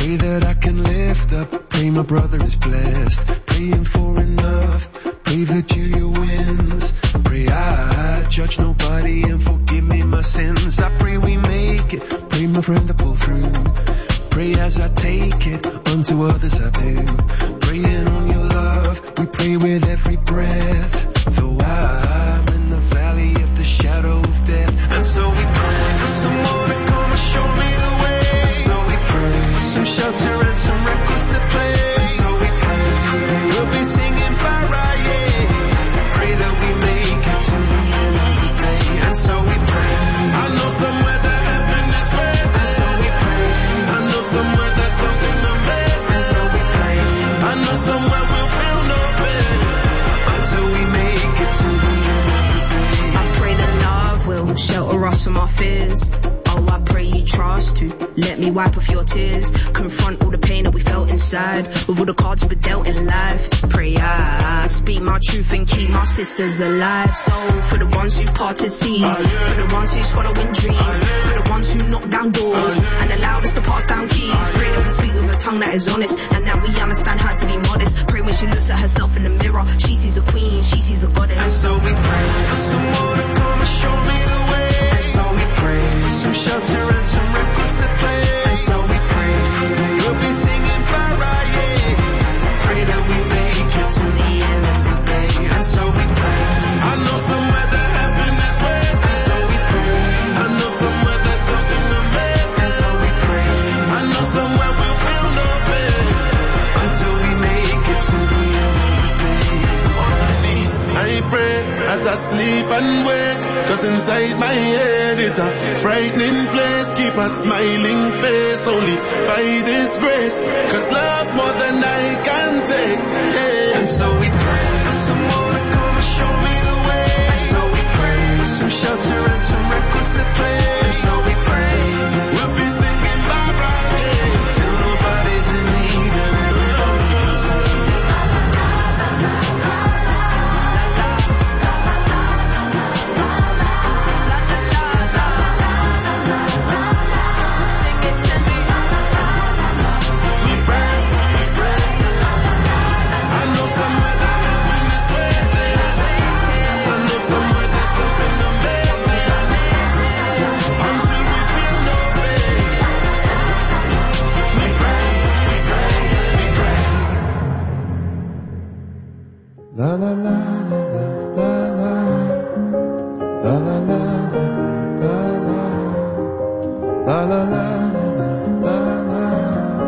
Pray that I can lift up, pray my brother is blessed. Praying for enough, pray Virgilia wins. Pray I judge nobody and forgive me my sins. I pray we make it, pray my friend to pull through. Pray as I take it, unto others I do. Praying on your love, we pray with every breath. Though I'm in the valley of the shadow of death. And so we pray for someone to come and show me the way. And so we pray for some shelter and some records to play. And so we pray we'll be singing Faraye. Pray that we make it to the end of the day. And so we pray, I know somewhere that heaven is red. And so we pray, I know somewhere that something amazing. And so we pray, I know somewhere we'll feel no pain until we make it to the end of the day. I pray that love will shelter us from our fears. Oh, I pray you trust to let me wipe off your tears. Confront all the pain that we felt inside with all the cards we dealt in life. Pray I speak my truth and keep my sisters alive. So for the ones who parted seas, for the ones who's following dreams, for the ones who knock down doors and allowed us to pass down keys. Pray that we speak with a tongue that is honest, and that we understand how to be modest. Pray when she looks at herself in the mirror, she sees a queen, she sees a goddess. And so we pray for someone to come and show me the way. And so we pray for some shelter and some records to play. And so we pray we'll be singing Faraye. Pray that we make it to the end of the day. And so we pray, I know somewhere that heaven is red. And so we pray, I know somewhere that something amazing. And so we pray, I know somewhere we'll feel no pain until we make it to the end of the day. Honestly, I pray as I sleep and wake, 'cause inside my head is a frightening place. Keep a smiling face only by this grace, 'cause love more